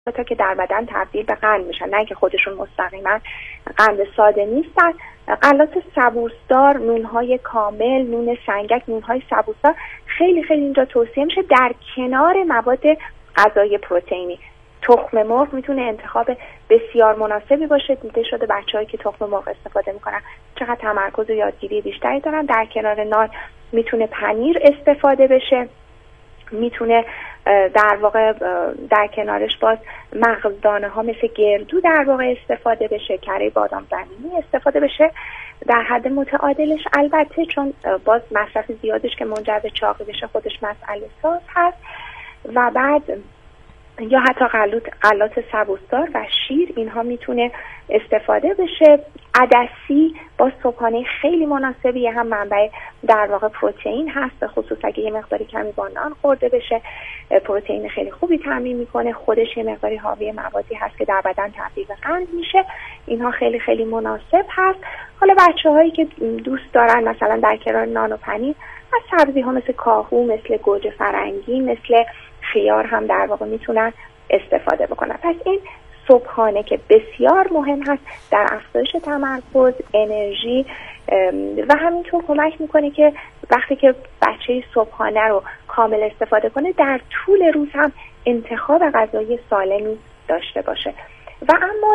تا که در بدن تبدیل به قند میشن، نه که خودشون مستقیما قند ساده نیستن. غلات سبوسدار، نونهای کامل، نون سنگک، نونهای سبوسدار خیلی خیلی اینجا توصیه میشه در کنار مواد غذایی پروتئینی. تخم مرغ میتونه انتخاب بسیار مناسبی باشه. دیده شده بچه‌هایی که تخم مرغ استفاده میکنن چقدر تمرکز و یادگیری بیشتری دارن. در کنار نان میتونه پنیر استفاده بشه، میتونه در واقع در کنارش باز مغزدانه ها مثل گردو در واقع استفاده بشه، کره بادام زمینی استفاده بشه در حد متعادلش البته، چون باز مصرف زیادش که منجر به چاقی بشه خودش مسئله ساز هست. و بعد یا حتی غلات سبوسدار و شیر، اینها میتونه استفاده بشه. عدسی با صبحانه خیلی مناسبیه، هم منبع در واقع پروتئین هست، به خصوص اگه یه مقداری کمی با نان خورده بشه پروتئین خیلی خوبی تامین میکنه. خودش یه مقداری حاوی موادی هست که در بدن تبدیل به قند میشه. اینها خیلی خیلی مناسب هست. حالا بچه‌هایی که دوست دارن مثلا در کنار نان و پنیر از سبزی ها مثل کاهو، مثل گوجه فرنگی، مثل خیار هم در واقع میتونن استفاده بکنن. پس این صبحانه که بسیار مهم هست در افزایش تمرکز، انرژی و همینطور کمک میکنه که وقتی که بچه صبحانه رو کامل استفاده کنه در طول روز هم انتخاب غذایی سالمی داشته باشه. و اما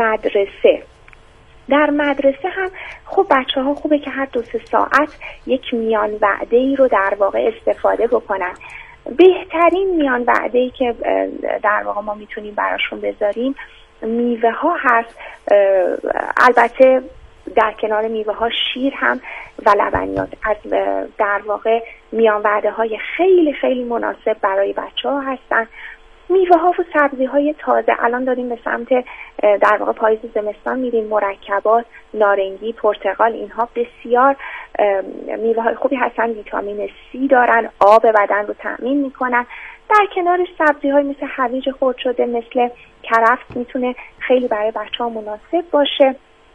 در مدرسه هم خب بچه ها خوبه که هر 2-3 ساعت یک میان وعده ای رو در واقع استفاده بکنن. بهترین میان وعده‌ای که در واقع ما میتونیم براشون بذاریم میوه ها هست. البته در کنار میوه ها شیر هم و لبنیات از در واقع میان وعده های خیلی خیلی مناسب برای بچه ها هستن. میوه ها و سبزی های تازه، الان داریم به سمت در واقع پاییز زمستان میریم، مرکبات، نارنگی، پرتقال، اینها بسیار میوه های خوبی هستن، ویتامین C دارن، آب بدن رو تأمین میکنن. در کنارش سبزی های مثل هویج خرد شده، مثل کرفس میتونه خیلی برای بچه ها مناسب باشه.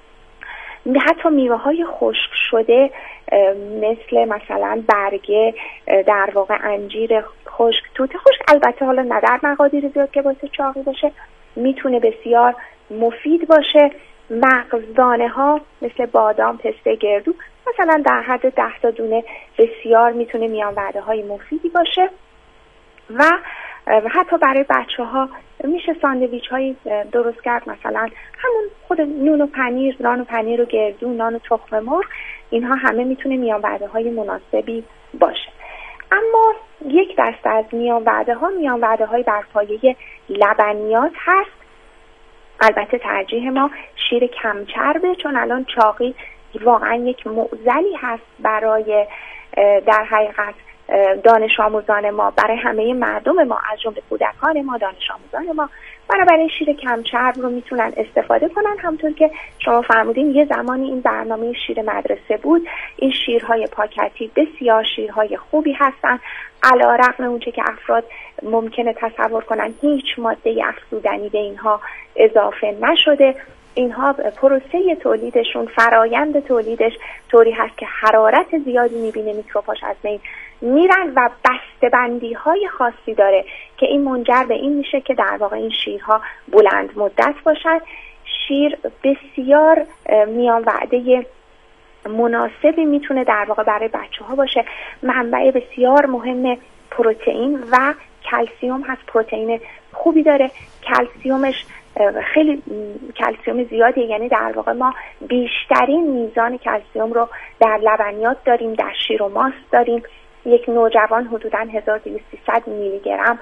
حتی میوه های خشک شده مثل مثلا برگه، در واقع انجیر خشک، توت خشک، البته حالا نه در مقادیر زیاد که باعث چاقی باشه، میتونه بسیار مفید باشه. مغزدانه ها مثل بادام، پسته، گردو مثلا در حد 10 تا دونه بسیار میتونه میان وعده های مفیدی باشه. و حتی برای بچه ها میشه ساندویچ هایی درست کرد، مثلا همون خود نان و پنیر و گردو، نان و تخم مرغ، اینها همه میتونه میان وعده های مناسبی باشه. اما یک دسته از میان وعده های بر پایه لبنیات هست. البته ترجیح ما شیر کمچربه، چون الان چاقی واقعا یک معضلی هست برای در حقیقت دانش آموزان ما، برای همه مردم ما، از جمله کودکان ما، دانش آموزان ما. بنابراین شیر کمچرب رو میتونن استفاده کنن. همونطور که شما فرمودین یه زمانی این برنامه شیر مدرسه بود. این شیرهای پاکتی بسیار شیرهای خوبی هستن، علی‌رغم اونچه که افراد ممکنه تصور کنن هیچ ماده افزودنی به اینها اضافه نشده. اینها پروسه تولیدشون، فرایند تولیدش طوری هست که حرارت زیادی میبینه میکروب‌هاش از بین میرن و بسته‌بندی های خاصی داره که این منجر به این میشه که در واقع این شیرها بلند مدت باشن. شیر بسیار میان وعده مناسبی میتونه در واقع برای بچه ها باشه. منبع بسیار مهم پروتئین و کلسیم هست، پروتئین خوبی داره، کلسیمش خیلی کلسیم زیادیه، یعنی در واقع ما بیشترین میزان کلسیم رو در لبنیات داریم، در شیر و ماست داریم. یک نوجوان حدوداً 1200 میلی گرم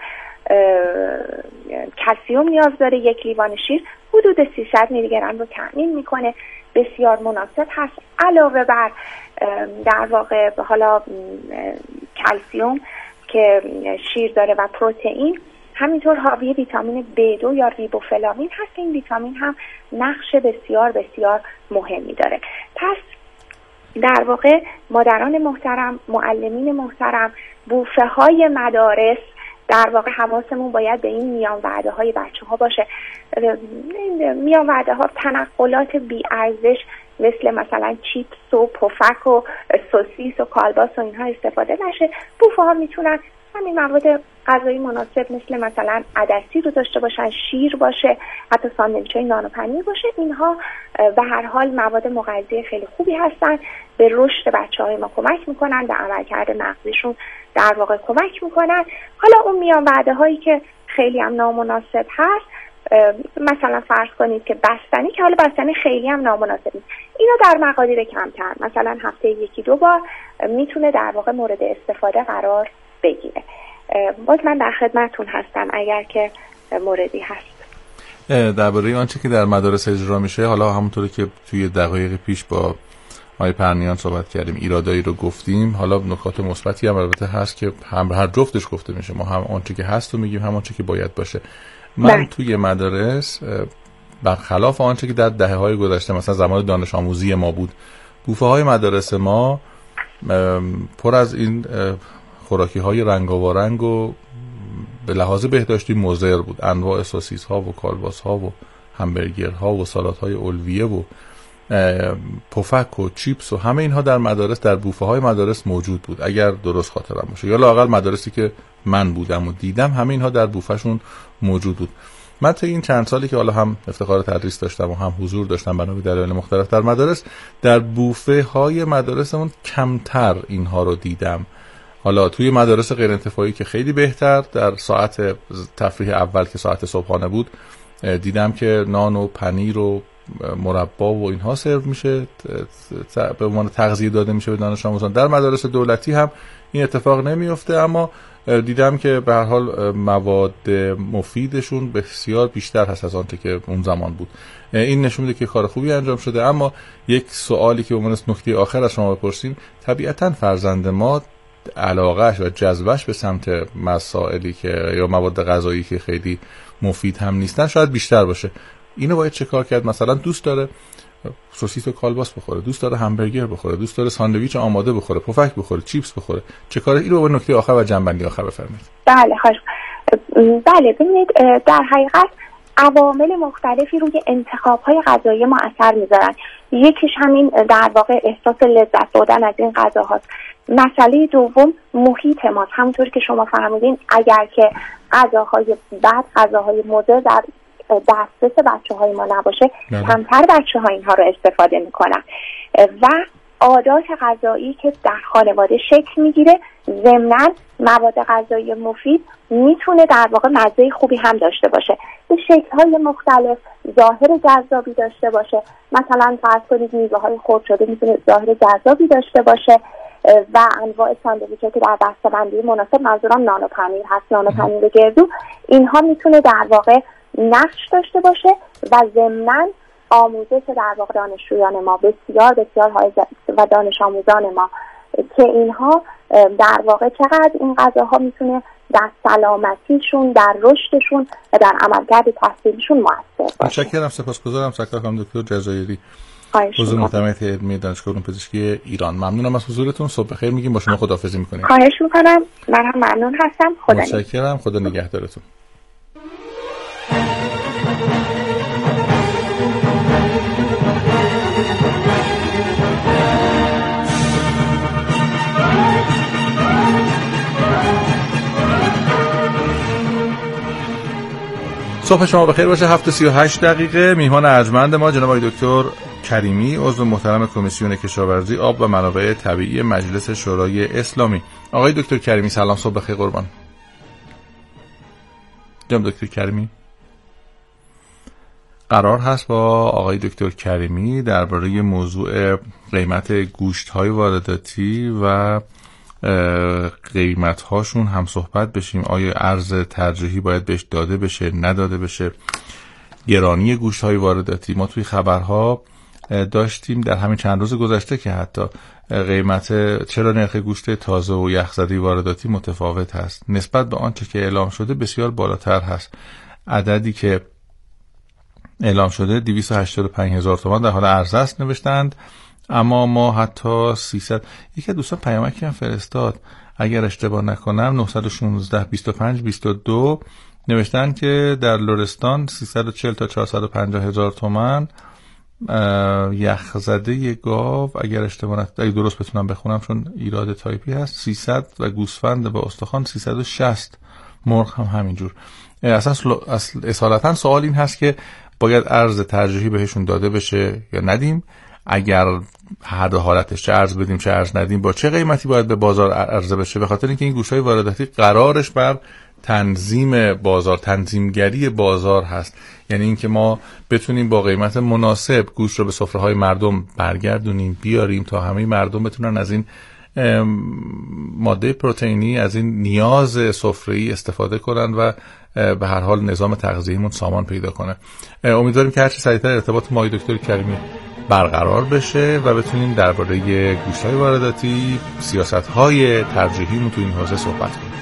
کلسیم نیاز داره، یک لیوان شیر حدود 300 میلی گرم رو تامین میکنه. بسیار مناسب هست. علاوه بر در واقع حالا کلسیم که شیر داره و پروتئین، همینطور حاوی ویتامین B2 یا ریبوفلامین هست. این ویتامین هم نقش بسیار بسیار مهمی داره. پس در واقع مادران محترم، معلمین محترم، بوفه های مدارس، در واقع حواسمون باید به این میان وعده های بچه ها باشه. میان وعده ها تنقلات بی ارزش مثل مثلا چیپس و پفک و سوسیس و کالباس و اینها استفاده نشه. بوفه ها میتونن همین مواد غذایی مناسب مثلا عدسی رو داشته باشن، شیر باشه، حتی ساندویچ‌های نان و پنیر باشه. اینها به هر حال مواد مغذی خیلی خوبی هستن، به رشد بچه‌های ما کمک میکنن، به عملکرد مغزشون در واقع کمک میکنن. حالا اون میان وعده‌هایی که خیلی هم نامناسب هست، مثلا فرض کنید که بستنی، که حالا بستنی خیلی هم نامناسب نیست، اینا در مقادیر کمتر، مثلا هفته 1-2 بار میتونه در واقع مورد استفاده قرار بگیره. باز من در خدمتتون هستم اگر که موردی هست. درباره آنچه که در مدارس اجرا میشه، حالا همونطوری که توی دقایق پیش با آقای پرنیان صحبت کردیم، ایرادایی رو گفتیم، حالا نکات مثبتی هم البته هست که هر جفتش گفته میشه. ما هم آنچه که هست رو میگیم، هم آنچه که باید باشه. من توی مدارس برخلاف آنچه که در دهه‌های گذشته مثلا زمان دانش آموزی ما بود، بوفه های مدارس ما پر از این خوراکی های رنگاورنگ و به لحاظ بهداشتی مضر بود. انواع سوسیس ها و کالباس ها و همبرگر ها و سالاد های الویه و پفک و چیپس و همه اینها در مدارس، در بوفه های مدارس موجود بود، اگر درست خاطرم باشه، یا لااقل مدارسی که من بودم و دیدم همه اینها در بوفه شون موجود بود. من تا این چند سالی که حالا هم افتخار تدریس داشتم و هم حضور داشتم بنا به دلایل مختلف در مدارس، در بوفه های مدارسمون کمتر اینها رو دیدم. حالا توی مدارس غیر انتفاعی که خیلی بهتر، در ساعت تفریح اول که ساعت صبحانه بود، دیدم که نان و پنیر و مربا و اینها سرو میشه، به عنوان تغذیه داده میشه به دانش آموزان. در مدارس دولتی هم این اتفاق نمیفته، اما دیدم که به هر حال مواد مفیدشون بسیار بیشتر هست از آنچه که اون زمان بود. این نشون میده که کار خوبی انجام شده. اما یک سوالی که به عنوان نکته آخر از شما بپرسیم، طبیعتاً فرزند ما علاقهش و جذبش به سمت مسائلی که یا مواد غذایی که خیلی مفید هم نیستن شاید بیشتر باشه. اینو باید چه کار کرد؟ مثلا دوست داره سوسیس و کالباس بخوره، دوست داره همبرگر بخوره، دوست داره ساندویچ آماده بخوره، پفک بخوره، چیپس بخوره، چه کاره؟ اینو به نکته آخر و جنبندی آخر بفرمایید. بله خواهش. بله ببینید، در حقیقت عوامل مختلفی روی انتخاب‌های غذایی ما اثر می‌ذارن. یکیش همین در واقع احساس لذت بردن از این غذاهاست. مسئله دوم محیط ماست. همونطور که شما فرمودین، اگر که غذاهای بد، غذاهای مضر در دسترس بچه‌های ما نباشه، کمتر بچه‌ها اینها رو استفاده میکنن. و عادات غذایی که در خانواده شکل میگیره، ضمناً مواد غذایی مفید میتونه در واقع مزه خوبی هم داشته باشه، به شکل‌های مختلف، ظاهر جذابی داشته باشه. مثلا فرض کنید میوه‌های خرد شده میتونه ظاهر جذابی داشته باشه و انواع ساندویچ‌ها که در بسته‌بندی مناسب، منظورم نان و پنیر هست، نان و پنیر گردو، اینها میتونه در واقع نقش داشته باشه و ضمناً آموزش در واقع دانشجویان ما بسیار بسیار های و دانش آموزان ما که اینها در واقع چقدر این غذاها میتونه در سلامتیشون، در رشدشون و در عملکرد تحصیلیشون موثر باشه. متشکرم، سپاسگزارم. سرکار خانم دکتر جزایری، عضو محترم هیئت علمی دانشگاه علوم پزشکی ایران. ممنونم از حضورتون. صبح بخیر میگیم، با شما خداحافظی میکنیم. خواهش میکنم. من هم ممنون هستم. خدا متشکرم. خدا نگهدارتون. صبح شما بخیر باشه. 7:38 میهمان ارجمند ما جناب آقای دکتر کریمی، عضو محترم کمیسیون کشاورزی، آب و منابع طبیعی مجلس شورای اسلامی. آقای دکتر کریمی سلام، صبح بخیر قربان. جناب دکتر کریمی، قرار هست با آقای دکتر کریمی درباره موضوع قیمت گوشت‌های وارداتی و قیمت‌هاشون هم صحبت بشیم. آیا ارز ترجیحی باید بهش داده بشه، نداده بشه؟ گرانی گوشت‌های وارداتی، ما توی خبرها داشتیم در همین چند روز گذشته که حتی قیمت، چرا نرخ گوشت تازه و یخزده وارداتی متفاوت هست نسبت به آنچه که اعلام شده، بسیار بالاتر هست. عددی که اعلام شده 285,000 تومان در حال عرضه است نوشتند، اما ما حتی 300. یکی از دوستان پیامکی هم فرستاد، اگر اشتباه نکنم 916 25 22 نوشتن که در لرستان 340 تا 450,000 تومان یخزده گاو اگر اگه درست بتونم بخونم چون ایراد تایپی هست 300 و گوسفند با استخوان 360، مرغ هم همینجور. اصالتا سوال این هست که باید ارز ترجیحی بهشون داده بشه یا ندیم؟ اگر هر دو حالتش، چه ارز بدیم چه ارز ندیم، با چه قیمتی باید به بازار عرضه بشه؟ به خاطر اینکه این گوشت‌های وارداتی قرارش بر تنظیم بازار، تنظیمگری بازار هست، یعنی اینکه ما بتونیم با قیمت مناسب گوشت رو به سفره‌های مردم برگردونیم، بیاریم تا همه مردم بتونن از این ماده پروتئینی، از این نیاز سفره‌ای استفاده کنن و به هر حال نظام تغذیه‌مون سامان پیدا کنه. امیدواریم که هرچی سریعتر ارتباط ما دکتر کریمی برقرار بشه و بتونیم درباره گوشت‌های وارداتی، سیاست‌های ترجیحیمون تو این حوزه صحبت کنیم.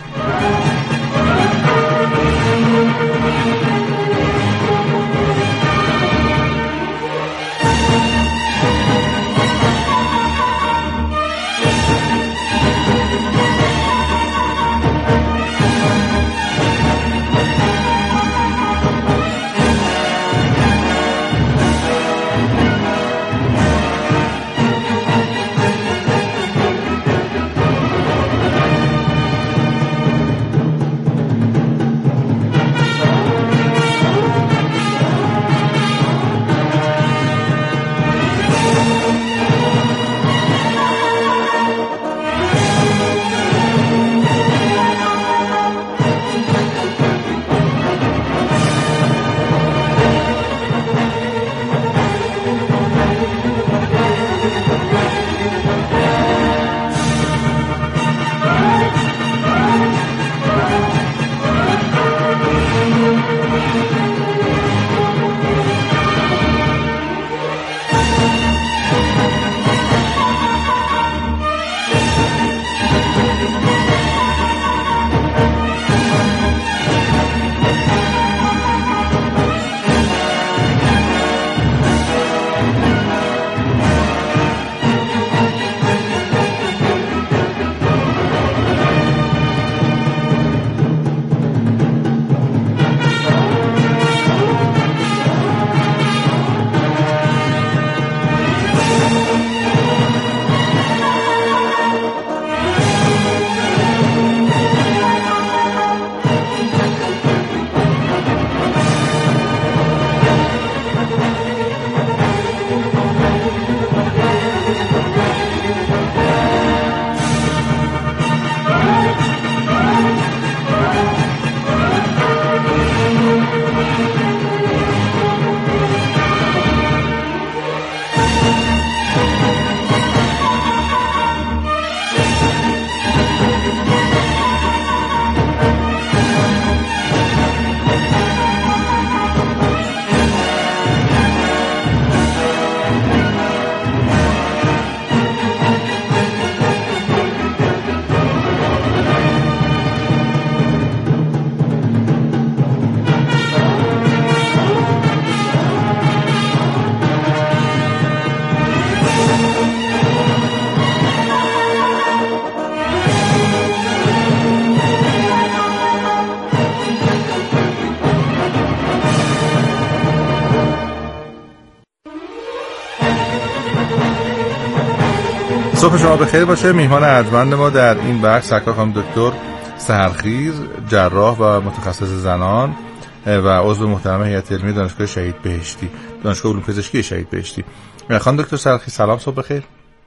صبح شما بخیر باشه. میهمان ارجمند ما در این بخش سرکار خانم دکتر سحرخیز، جراح و متخصص زنان و عضو محترم هیئت علمی دانشگاه شهید بهشتی، دانشگاه علوم پزشکی شهید بهشتی. خانم دکتر سحرخیز سلام، صبح بخیر.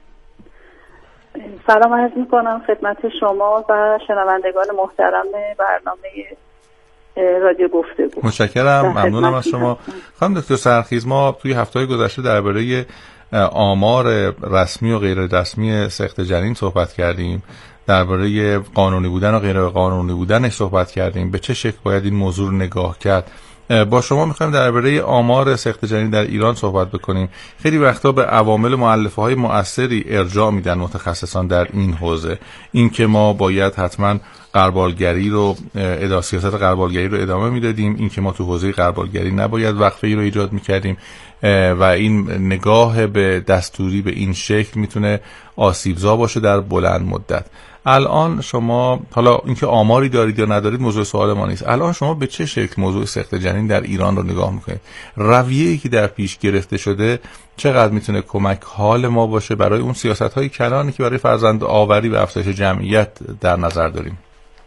سلام عرض میکنم خدمت شما و شنوندگان محترم برنامه رادیو گفتگو. متشکرم، ممنونم از شما. خانم دکتر سحرخیز، ما توی هفته‌های گذشته درباره آمار رسمی و غیر رسمی سقط جنین صحبت کردیم، درباره قانونی بودن و غیر قانونی بودنش صحبت کردیم، به چه شکل باید این موضوع رو نگاه کرد. با شما میخوایم درباره آمار سقط جنین در ایران صحبت بکنیم. خیلی وقتا به عوامل مؤلفه‌های مؤثری ارجاع میدن متخصصان در این حوزه، این که ما باید حتما غربالگری رو سیاست غربالگری رو ادامه میدادیم، این که ما تو حوزه غربالگری نباید وقفه‌ای رو ایجاد میکردیم و این نگاه به دستوری به این شکل میتونه آسیبزا باشه در بلند مدت. الان شما، حالا اینکه آماری دارید یا ندارید موضوع سوال ما نیست، الان شما به چه شکل موضوع سقط جنین در ایران رو نگاه میکنید؟ رویه‌ای که در پیش گرفته شده چقدر میتونه کمک حال ما باشه برای اون سیاست‌های کلانی که برای فرزند آوری و افزایش جمعیت در نظر داریم؟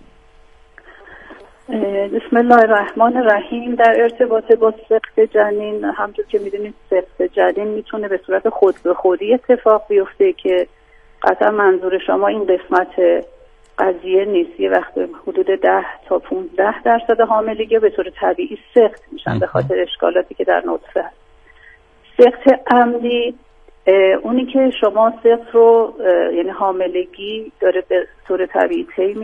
بسم الله الرحمن الرحیم. در ارتباط با سقط جنین، همونطور که میدونید سقط جنین میتونه به صورت خود به خودی اتفاق بیفته که قطعا منظور شما این قسمت قضیه نیست. یه وقت حدود 10 تا 15% حاملگی به طور طبیعی سقط میشن به خاطر اشکالاتی که در نطفه هست. سقط عمدی اونی که شما سقط رو، یعنی حاملگی داره به طور طبیعی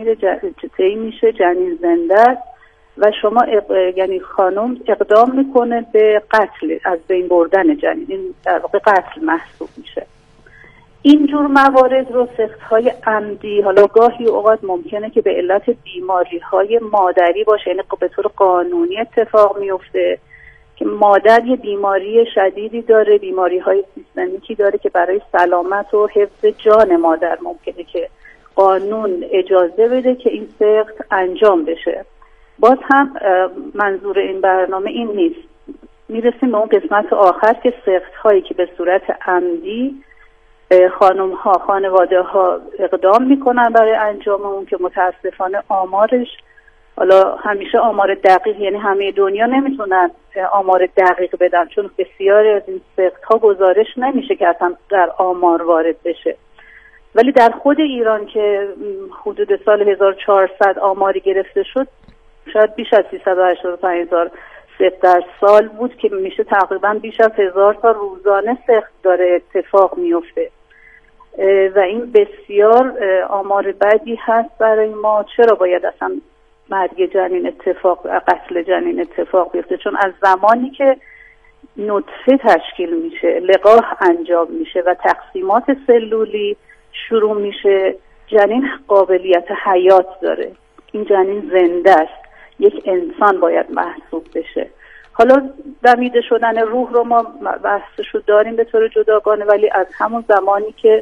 طی میشه، جنین زنده است و شما یعنی خانم اقدام میکنه به قتل، از بین بردن جنین، این در واقع قتل محسوب میشه. اینجور موارد رو سقط‌های عمدی، حالا گاهی اوقات ممکنه که به علت بیماری‌های مادری باشه، یعنی به طور قانونی اتفاق میفته که مادر یه بیماری شدیدی داره، بیماری‌های سیستمیکی داره که برای سلامت و حفظ جان مادر ممکنه که قانون اجازه بده که این سقط انجام بشه. باز هم منظور این برنامه این نیست. میرسیم به اون قسمت آخر که سقط‌هایی که به صورت عمدی خانم‌ها، خانواده‌ها اقدام میکنن برای انجام اون، که متاسفانه آمارش، حالا همیشه آمار دقیق، یعنی همه دنیا نمیتونن آمار دقیق بدن چون بسیاری از این سقط‌ها گزارش نمیشه که اصلا در آمار وارد بشه، ولی در خود ایران که حدود سال 1400 آماری گرفته شد، شاید بیش از 385,000 سقط در سال بود که میشه تقریبا بیش از 1000 تا روزانه سقط داره اتفاق میفته و این بسیار آمار بدی هست برای ما. چرا باید اصلا مرگ جنین قتل جنین اتفاق بیفته؟ چون از زمانی که نطفه تشکیل میشه، لقاح انجام میشه و تقسیمات سلولی شروع میشه، جنین قابلیت حیات داره. این جنین زنده است، یک انسان باید محسوب بشه. حالا دمیده شدن روح رو ما بحثشو داریم به طور جداگانه، ولی از همون زمانی که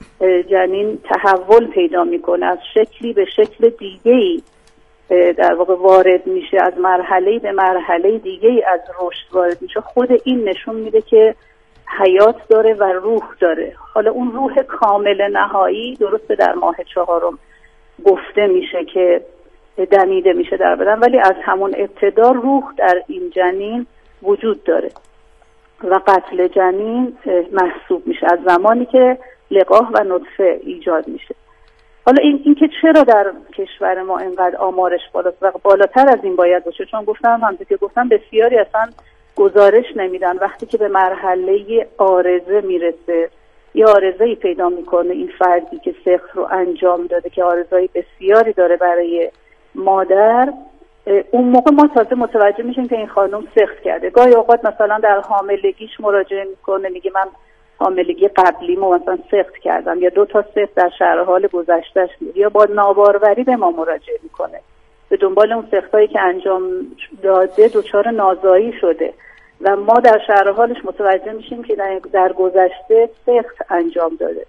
جنین تحول پیدا میکنه، از شکلی به شکل دیگه‌ای در واقع وارد میشه، از مرحله به مرحله دیگه‌ای از رشد وارد میشه، خود این نشون میده که حیات داره و روح داره. حالا اون روح کامل نهایی درسته در ماه 4 گفته میشه که دمیده میشه در بدن، ولی از همون ابتدا روح در این جنین وجود داره و قتل جنین محسوب میشه از زمانی که لقاح و نطفه ایجاد میشه. حالا این که چرا در کشور ما اینقدر آمارش بالاست و بالاتر از این باید باشه، چون همونطور که گفتم بسیاری اصلا گزارش نمیدن. وقتی که به مرحله عارضه میرسه، یه عارضه‌ای پیدا میکنه این فردی که سقط رو انجام داده که عارضه‌ای بسیاری داره برای مادر، اون موقع ما تازه متوجه میشیم که این خانم سقط کرده. گاهی اوقات مثلا در حاملگیش مراجعه میکنه، میگه من حاملگی قبلیمو مثلا سقط کردم، یا 2 تا سقط در شرح حال گذشتهش میگه، یا با ناباروری به ما مراجعه میکنه، به دنبال اون سقطایی که انجام داده دچار نازایی شده و ما در شرح حالش متوجه میشیم که در گذشته سقط انجام داده.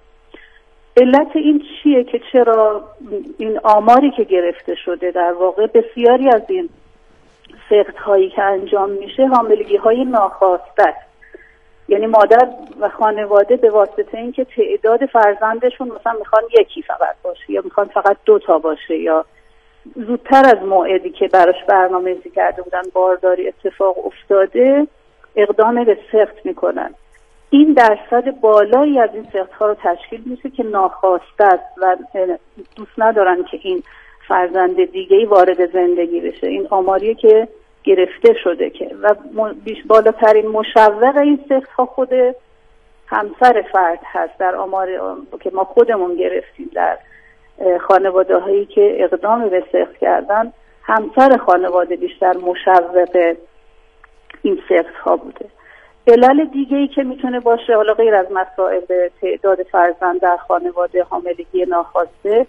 علت این چیه که چرا این آماری که گرفته شده در واقع بسیاری از این سقط هایی که انجام میشه حاملگی های ناخواسته است، یعنی مادر و خانواده به واسطه اینکه تعداد فرزندشون مثلا میخوان یکی فقط باشه یا میخوان فقط 2 تا باشه یا زودتر از موعدی که براش برنامه‌ریزی کرده بودن بارداری اتفاق افتاده، اقدام به سقط میکنن. این درصد بالایی از این سقط‌ها رو تشکیل میشه که ناخواسته است و دوست ندارن که این فرزند دیگه‌ای وارد زندگی بشه. این آماریه که گرفته شده که و بالاترین مشوق این سقط‌ها خود همسر فرد هست. در آمار که ما خودمون گرفتیم در خانواده‌هایی که اقدام به سقط کردن، همسر خانواده بیشتر مشوق این سقط‌ها بوده. علل دیگه‌ای که میتونه باشه، حالا غیر از مسائل تعداد فرزند در خانواده، حاملگی ناخواسته،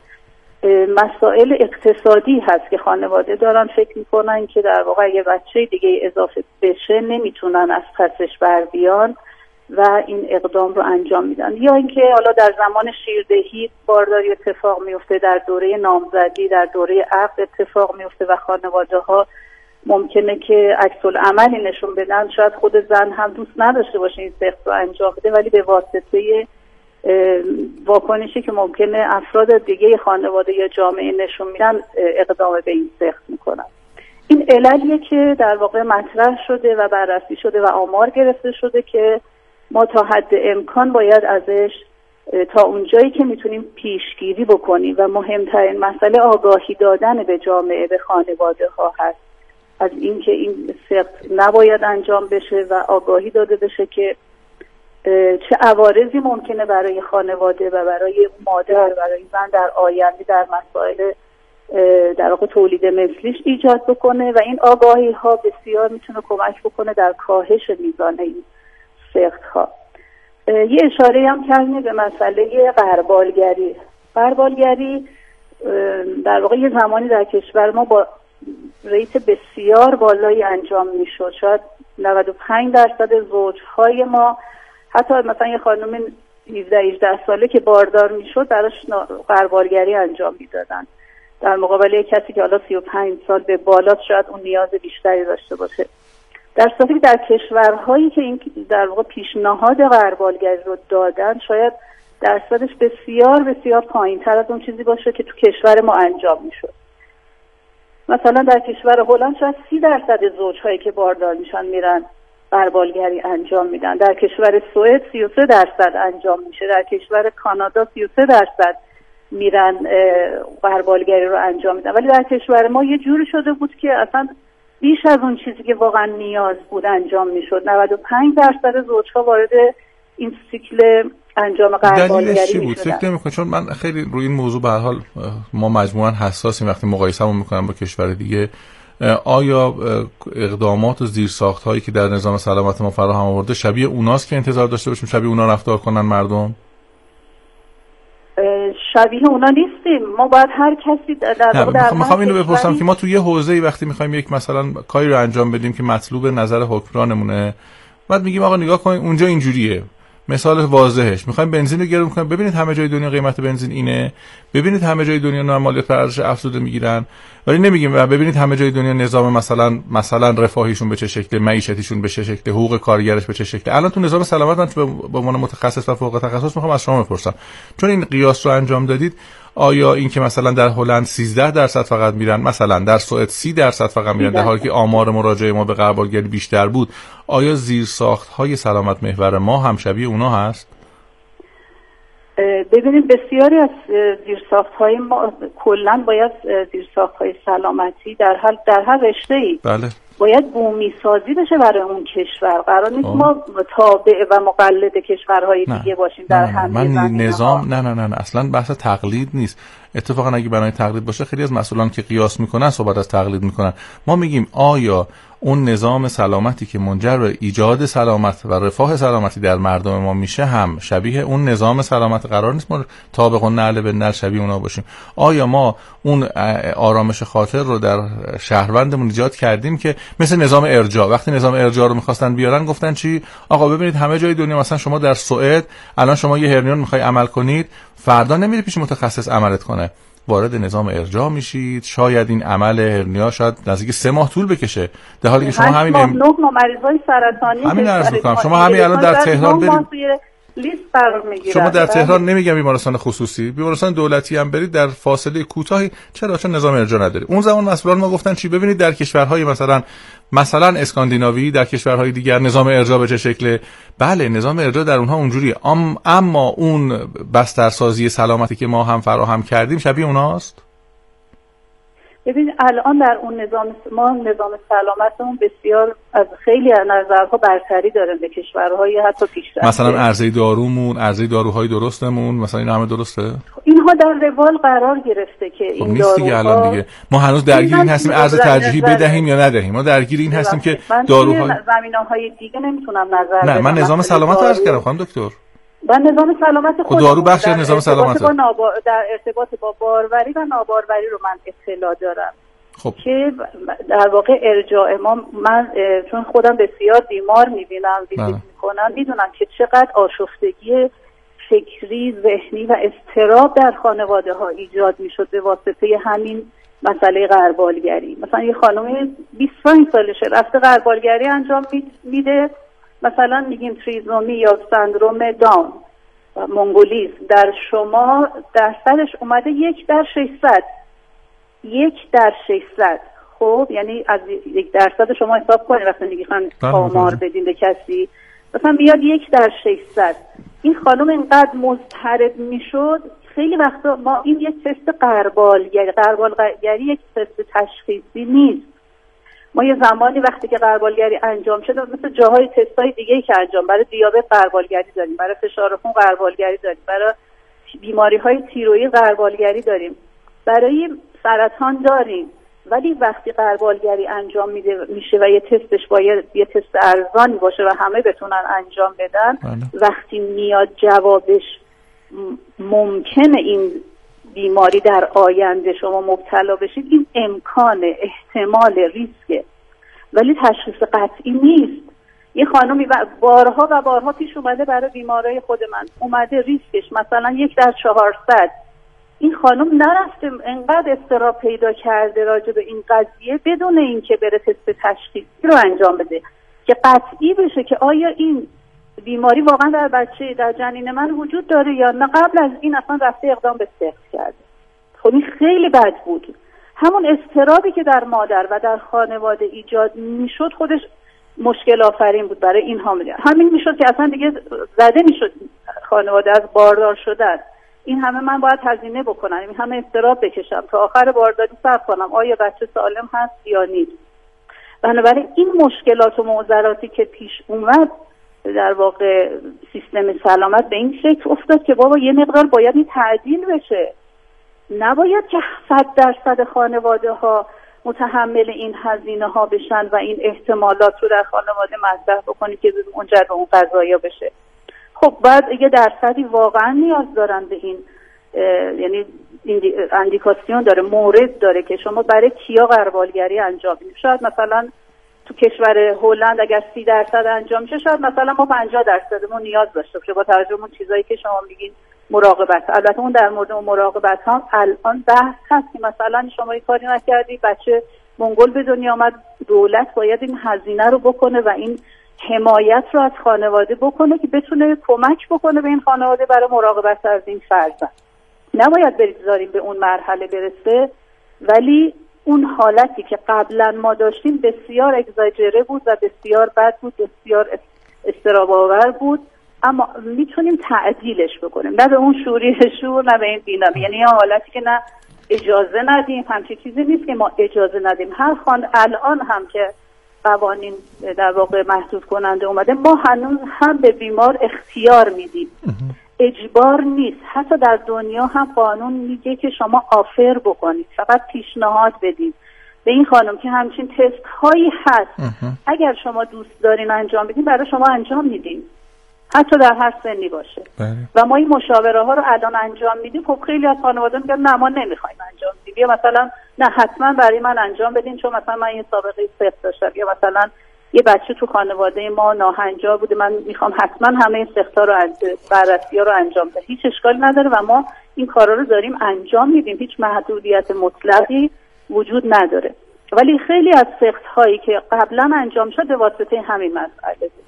مسائل اقتصادی هست که خانواده دارن فکر میکنن که در واقع یه بچه دیگه اضافه بشه نمیتونن از پسش بر بیان و این اقدام رو انجام میدن. یا اینکه حالا در زمان شیردهی بارداری اتفاق میفته، در دوره نامزدی، در دوره عقد اتفاق میفته و خانواده ها ممکنه که عکس العملی نشون بدن. شاید خود زن هم دوست نداشته باشه این سخت رو انجام بده، ولی به واسطه واکنشی که ممکنه افراد دیگه خانواده یا جامعه نشون میدن اقدام به این سخت میکنن. این عللیه که در واقع مطرح شده و بررسی شده و آمار گرفته شده که ما تا حد امکان باید ازش تا اونجایی که میتونیم پیشگیری بکنیم و مهمترین مسئله آگاهی دادن به جامعه، به خانواده ها هست از اینکه این سخت نباید انجام بشه و آگاهی داده بشه که چه عوارضی ممکنه برای خانواده و برای مادر، برای زن در آینده در مسائل در واقع تولید مثلیش ایجاد بکنه و این آگاهی ها بسیار میتونه کمک بکنه در کاهش میزان این سخت ها. یه اشاره هم کردیم به مسئله غربالگری. غربالگری در واقع یه زمانی در کشور ما با ریت بسیار بالایی انجام میشد. شاید 95% زوجهای ما، حتی مثلا یه خانم 17-18 ساله که باردار میشد براش غربالگری انجام میدادن، در مقابل کسی که حالا 35 سال به بالا شاید اون نیاز بیشتری داشته باشه. در صورتی که در کشورهایی که این در واقع پیشنهاد غربالگری رو دادن شاید درصدش بسیار بسیار پایین‌تر از اون چیزی باشه که تو کشور ما انجام میشد. مثلا در کشور هلند شاید 30% زوجهایی که باردار میشن میرن غربالگری انجام میدن. در کشور سوئد 33% انجام میشه. در کشور کانادا 33% میرن غربالگری رو انجام میدن. ولی در کشور ما یه جوری شده بود که اصلا بیش از اون چیزی که واقعا نیاز بود انجام میشد. 95% زوجها وارد این سیکل انجام غربالگری دلیلش چی بود؟ میشدن. فکر نمی‌کنم، چون من خیلی روی این موضوع به هر حال ما مجموعاً حساسیم وقتی مقایسه‌مون می‌کنم با کشور دیگه. آیا اقدامات و زیرساخت‌هایی که در نظام سلامت ما فراهم آورده شبیه اوناست که انتظار داشته باشیم شبیه اونا رفتار کنن مردم؟ شبیه اونا نیستیم. ما باید هر کسی در میخوام اینو بپرسم که ما تو یه حوزه‌ای وقتی میخوایم یک مثلا کاری رو انجام بدیم که مطلوب نظر حکمرانمونه، بعد میگیم آقا نگاه کنید اونجا اینجوریه. مثال واضحش میخوایم بنزین رو گرون کنیم، ببینید همه جای دنیا قیمت بنزین اینه، ببینید همه جای دنیا مالیات بر ارزش افزوده میگیرن، ولی نمیگیم ببینید همه جای دنیا نظام مثلا رفاهیشون به چه شکل، معیشتیشون به چه شکل، حقوق کارگرش به چه شکل. الان تو نظام سلامت من به عنوان متخصص و فوق تخصص میخوام از شما بپرسم، چون این قیاس رو انجام دادید، آیا این که مثلا در هلند 13% فقط میرن، مثلا در سوئد 30% فقط میرن، در حالی که آمار مراجعه ما به غربالگری بیشتر بود، آیا زیرساخت‌های سلامت محور ما هم شبیه اونا هست؟ ببینید بسیاری از زیرساخت‌های ما کلاً باید زیرساخت‌های سلامتی در هر رشته‌ای بله باید بومی سازی بشه برای اون کشور. قرار نیست ما تابع و مقلد کشورهای دیگه باشیم در همه نظام. نه اصلا بحث تقلید نیست. اتفاقا اگه برای تقلید باشه خیلی از مسئولان که قیاس میکنن صحبت از تقلید میکنن. ما میگیم آیا اون نظام سلامتی که منجر به ایجاد سلامت و رفاه سلامتی در مردم ما میشه هم شبیه اون نظام سلامت؟ قرار نیست ما طابق و نعل به نعل شبیه اونا باشیم. آیا ما اون آرامش خاطر رو در شهروندمون ایجاد کردیم که مثل نظام ارجاع؟ وقتی نظام ارجاع رو میخواستن بیارن گفتن چی؟ آقا ببینید همه جای دنیا، مثلا شما در سوئد الان شما یه هرنیون میخوای عمل کنید، فردا نمیری پیش متخصص عملت کنه، وارد نظام ارجاع میشید، شاید این عمل هرنیا شاید نزدیک 3 ماه طول بکشه، در حالی که شما همین 9 مریضای سرطانی همین عرض می‌کنم شما همین الان در تهران برید لیست قرار میگیرن. شما در تهران نمیگم بیمارستان خصوصی، بیمارستان دولتی هم برید در فاصله کوتاهی، چون نظام ارجاع نداری. اون زمان مسئولان ما گفتن چی؟ ببینید در کشورهای مثلا اسکاندیناوی، در کشورهای دیگر نظام ارجاع به چه شکله. بله نظام ارجاع در اونها اونجوریه، اما اون بسترسازی سلامتی که ما هم فراهم کردیم شبیه اوناست. ببین الان در اون نظام سلامتمون بسیار از خیلی از نظرها برتری داره به کشورهای حتی پیشرفته. مثلا عرضه دارومون، عرضه داروهای درستمون، مثلا این همه درسته؟ اینها در روال قرار گرفته که این نیست دیگه. الان دیگه ما هنوز درگیر این هستیم ارز ترجیحی بدهیم یا ندهیم. ما درگیر این هستیم که داروهای زمینه‌های دیگه نمیتونم نظر بدم. نه من نظام سلامت عرض کردم خانم دکتر. من نظام سلامت خودم دارو بخش نظام سلامت در ارتباط با باروری و ناباروری رو من اطلاع دارم. که در واقع ارجاع ما، من چون خودم بسیار بیمار میبینم ویزیت میکنم، میدونم که چقدر آشفتگی فکری، ذهنی و اضطراب در خانواده ها ایجاد میشد به واسطه همین مسئله غربالگری. مثلا یه خانم 25 سالشه رفته غربالگری انجام میده، مثلا میگیم تریزومی یا سندروم داون و مونگولیسم، در شما درصدش اومده 1/600. 1/600. خب یعنی از 1% شما حساب کنید وقتی میگن آمار بدین به کسی، مثلا میاد 1/600. این خانم اینقدر مضطرب میشد. خیلی وقتا ما این یک تست غربالگری یک تست تشخیصی نیست. ما یه زمانی وقتی که غربالگری انجام شده، مثل جاهای تستای دیگه که انجام، برای دیابت غربالگری داریم، برای فشار خون غربالگری داریم، برای بیماری‌های تیروئید غربالگری داریم، برای سرطان داریم. ولی وقتی غربالگری انجام میشه و یه تستش باید یه تست ارزانی باشه و همه بتونن انجام بدن، وقتی میاد جوابش ممکنه این بیماری در آینده شما مبتلا بشید، این امکان، احتمال، ریسکه، ولی تشخیص قطعی نیست. یه خانومی بارها و بارها پیش اومده برای بیماری خود من، اومده ریسکش مثلا 1/400. این خانم نرفته، انقدر اضطراب پیدا کرده راجع به این قضیه بدون اینکه بره تست تشخیصی رو انجام بده که قطعی بشه که آیا این بیماری واقعا در بچه، در جنین من وجود داره یا نه. قبل از این اصلا رفته اقدام به سقط کرده. خب این خیلی بد بود. همون اضطرابی که در مادر و در خانواده ایجاد میشد خودش مشکل آفرین بود برای این حامله. همین میشد که اصلا دیگه زده میشد خانواده از باردار شدن. این همه من باید هزینه بکنم، این همه اضطراب بکشم تا آخر بارداری صبر کنم آیا بچه سالم هست یا نیست. بنابراین این مشکلات و معضلاتی که پیش اومد، در واقع سیستم سلامت به این فکر افتاد که بابا یه مقدار باید این تعدیل بشه. نباید که 100% خانواده ها متحمل این هزینه ها بشن و این احتمالات رو در خانواده مطرح بکنید که منجر به اون قضایا بشه. خب بعد یه درصدی واقعا نیاز دارن به این، یعنی اندیکاسیون داره، مورد داره که شما برای کیا غربالگری انجام بدید. شاید مثلا تو کشور هلند اگر 30% انجام شه، شاید مثلا ما 50%مون نیاز داشته باشه با توجه به اون چیزایی که شما میگین مراقبت. البته اون در مورد مراقبت ها الان بحث هست که مثلا شما این کاری نکردی، بچه منگول به دنیا آمد، دولت باید این هزینه رو بکنه و این حمایت رو از خانواده بکنه که بتونه کمک بکنه به این خانواده برای مراقبت از این فرزند. نباید بذاریم به اون مرحله برسه، ولی اون حالتی که قبلا ما داشتیم بسیار اگزاجره بود و بسیار بد بود، بسیار اضطراب آور بود، اما میتونیم تعدیلش بکنیم، نه به اون شور نه به این بینایی. یعنی یه حالتی که نه اجازه ندیم، همچین چیزی نیست که ما اجازه ندیم. الان هم که قوانین در واقع محدود کننده اومده، ما هنوز هم به بیمار اختیار میدیم، اجبار نیست. حتی در دنیا هم قانون میگه که شما آفر بکنید، فقط پیشنهاد بدید به این خانم که همچین تست هایی هست، اگر شما دوست دارین انجام بدین برای شما انجام میدیم، حتی در هر سنی باشه. و ما این مشاوره ها رو الان انجام میدیم. خب خیلی از خانواده میگن نه ما نمیخوایم انجام بدیم، یا مثلا نه حتما برای من انجام بدین چون مثلا من یه سابقه سقط داشتم، یا مثلا یه بچه تو خانواده ما ناهنجار بوده، من میخوام حتما همه سقط‌ها رو بررسی‌ها رو انجام بدم. هیچ اشکالی نداره و ما این کارا رو داریم انجام میدیم، هیچ محدودیت مطلقی وجود نداره. ولی خیلی از سقط‌هایی که قبلا انجام شد به واسطه همین مسئله بود.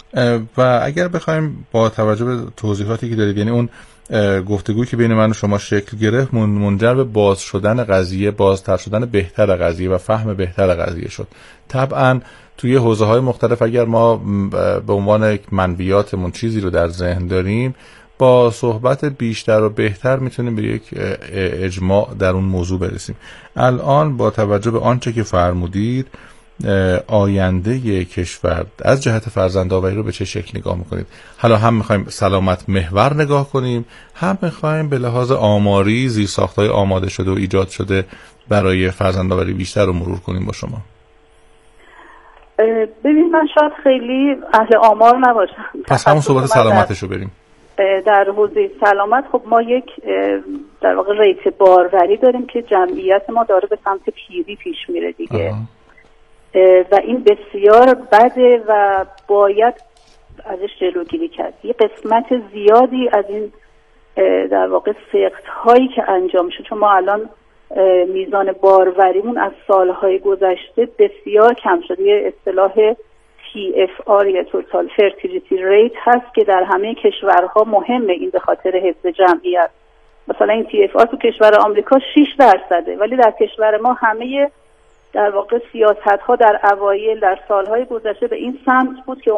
و اگر بخوایم با توجه به توضیحاتی که دارید، یعنی اون گفتگویی که بین من و شما شکل گرفت منجر به باز شدن قضیه، بازتر شدن بهتر قضیه و فهم بهتر قضیه شد. طبعا توی حوزه‌های مختلف اگر ما به عنوان منویاتمون چیزی رو در ذهن داریم، با صحبت بیشتر و بهتر میتونیم به یک اجماع در اون موضوع برسیم. الان با توجه به آنچه که فرمودید، آینده کشور از جهت فرزندآوری رو به چه شکل نگاه میکنید؟ حالا هم میخوایم سلامت محور نگاه کنیم، هم میخوایم به لحاظ آماری زیرساخت‌های آماده شده و ایجاد شده برای فرزندآوری بیشتر رو مرور کنیم با شما. ببین من شاید خیلی اهل آمار نباشم، پس همون صحبت سلامتش رو بریم. در حوزه سلامت خب ما یک در واقع ریت باروری داریم که جمعیت ما داره به سمت پیری پیش میره دیگه. و این بسیار بده و باید ازش جلوگیری کرد. یه قسمت زیادی از این در واقع سقط هایی که انجام شد، چون ما الان میزان باروریمون از سالهای گذشته بسیار کم شده. یه اصطلاح TFR یا Total Fertility Rate هست که در همه کشورها مهمه، این به خاطر حفظ جمعیت. مثلا این TFR تو کشور آمریکا 6%، ولی در کشور ما همه در واقع سیاست ها در اوایل در سالهای گذشته به این سمت بود که